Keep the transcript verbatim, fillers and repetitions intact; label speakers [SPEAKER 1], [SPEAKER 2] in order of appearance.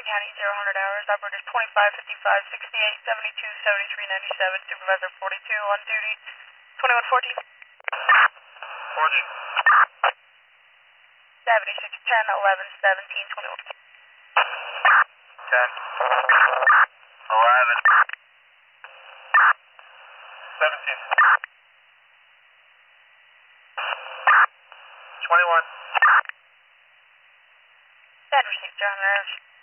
[SPEAKER 1] County, zero hundred hours. Operator is twenty-five fifty-five sixty-eight seventy-two seventy-three ninety-seven. Supervisor forty-two on duty. twenty-one fourteen.
[SPEAKER 2] fourteen.
[SPEAKER 1] seventy-six ten eleven seventeen twenty-one.
[SPEAKER 2] ten. eleven. seventeen. twenty-one.
[SPEAKER 1] Bad received, zero hundred hours.